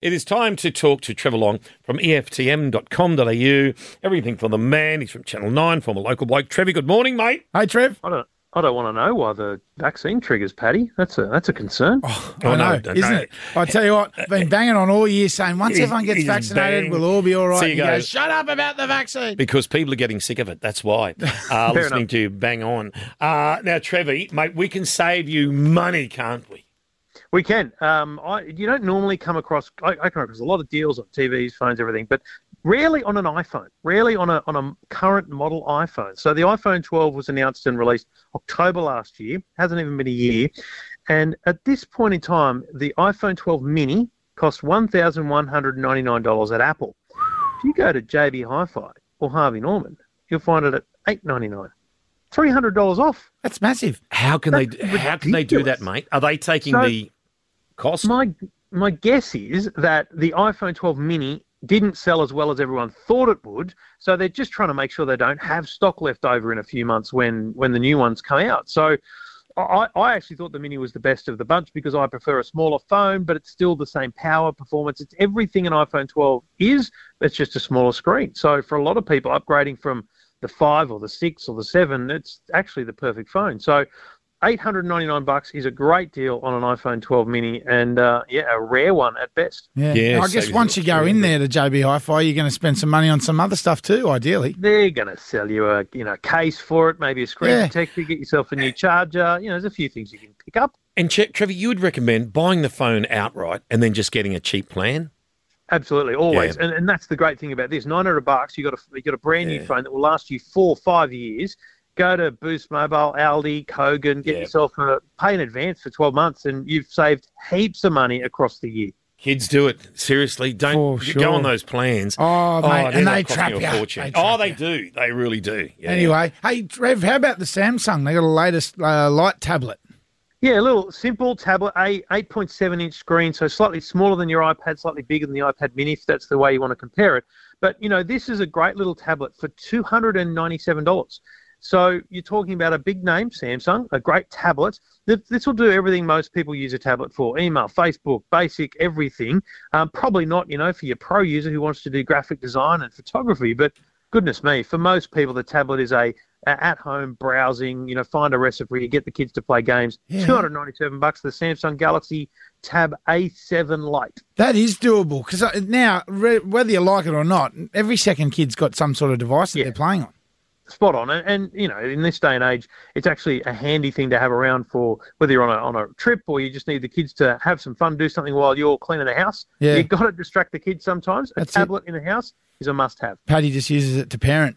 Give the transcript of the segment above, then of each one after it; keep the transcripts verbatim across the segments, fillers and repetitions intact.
It is time to talk to Trevor Long from E F T M dot com dot a u. Everything for the man. He's from Channel nine, from a local bloke. Trevor, good morning, mate. Hey, Trev. I don't. I don't want to know why the vaccine triggers, Paddy. That's a that's a concern. Oh, Oh, I no, know, don't- isn't no. it? I tell you what, I've been banging on all year saying once He's- everyone gets he's vaccinated, bang. we'll all be all right. So you And go- go, shut up about the vaccine. Because people are getting sick of it. That's why. Uh, listening enough. to you bang on. Uh, now, Trevor, mate, we can save you money, can't we? We can. Um, I you don't normally come across. I, I come across a lot of deals on T Vs, phones, everything, but rarely on an iPhone. Rarely on a on a current model iPhone. So the iPhone twelve was announced and released October last year. Hasn't even been a year, and at this point in time, the iPhone twelve Mini costs one thousand one hundred ninety nine dollars at Apple. If you go to J B Hi-Fi or Harvey Norman, you'll find it at eight ninety nine. Three hundred dollars off. That's massive. How can That's they? How can they do that, ridiculous. mate? Are they taking So- the cost? My my guess is that the iPhone twelve Mini didn't sell as well as everyone thought it would, so they're just trying to make sure they don't have stock left over in a few months when when the new ones come out. So I, I actually thought the Mini was the best of the bunch because I prefer a smaller phone, but it's still the same power, performance. It's everything an iPhone twelve is, it's just a smaller screen. So for a lot of people, upgrading from the five or the six or the seven, it's actually the perfect phone. So eight hundred ninety-nine bucks is a great deal on an iPhone twelve Mini, and uh, yeah, a rare one at best. Yeah. Yeah, I guess so once you go in there to J B Hi-Fi, you're going to spend some money on some other stuff too, ideally. They're going to sell you a you know case for it, maybe a screen Yeah. protector, get yourself a new charger. You know, there's a few things you can pick up. And Tre- Trevor, you would recommend buying the phone outright and then just getting a cheap plan? Absolutely, always, Yeah. and and that's the great thing about this. Nine hundred bucks, you got a you got a brand new Yeah. phone that will last you four five years. Go to Boost Mobile, Aldi, Kogan, get Yeah. yourself a pay in advance for twelve months, and you've saved heaps of money across the year. Kids do it. Seriously, don't For go sure. on those plans. Oh, mate, they're and not they costing trap you a you. fortune. They trap oh, they you. do. They really do. Yeah. Anyway, hey, Trev, how about the Samsung? They got a latest uh, light tablet. Yeah, a little simple tablet, a eight point seven inch screen, so slightly smaller than your iPad, slightly bigger than the iPad Mini, if that's the way you want to compare it. But, you know, this is a great little tablet for two hundred ninety-seven dollars. So you're talking about a big name, Samsung, a great tablet. Th- This will do everything most people use a tablet for: email, Facebook, basic, everything. Um, probably not, you know, for your pro user who wants to do graphic design and photography, but goodness me, for most people, the tablet is a, a at-home browsing, you know, find a recipe, get the kids to play games. Yeah. two hundred ninety-seven bucks, the Samsung Galaxy Tab A seven Lite. That is doable because now, re- whether you like it or not, every second kid's got some sort of device that Yeah. they're playing on. Spot on, and, and you know, in this day and age, it's actually a handy thing to have around for whether you're on a on a trip or you just need the kids to have some fun, do something while you're cleaning the house. Yeah. You've got to distract the kids sometimes. A That's it. tablet in the house is a must-have. Paddy just uses it to parent.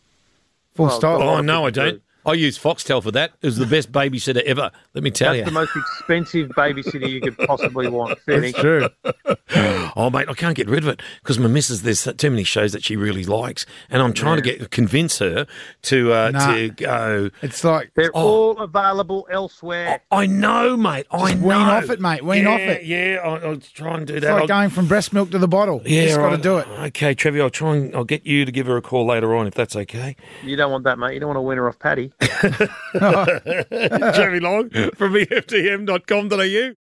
Full Well, stop. a lot Oh, of no, I people don't. do. I use Foxtel for that. It was the best babysitter ever. Let me tell That's you. the most expensive babysitter you could possibly want. Fair That's dinkum. true. Oh, mate, I can't get rid of it because my missus, there's too many shows that she really likes, and I'm trying to get convince her to uh, Nah. to go. It's like They're Oh. all available elsewhere. I know, mate. I Just know. wean off it, mate. Wean yeah, off it. Yeah, I'll, I'll try and do it's that. like I'll- going from breast milk to the bottle. You yeah, just got to right. do it. Okay, Trevi, I'll try and I'll get you to give her a call later on if that's okay. You don't want that, mate. You don't want to win her off Paddy. Trevi Long from E F T M dot com dot a u.